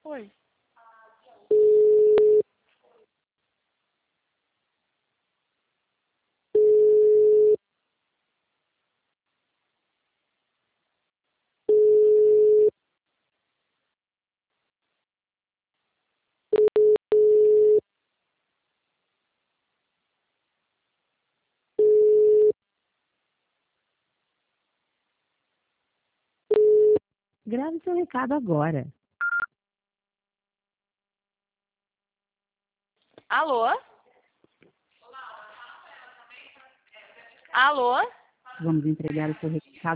Oi. Grave seu recado agora. Alô? Alô? Vamos entregar o seu recado.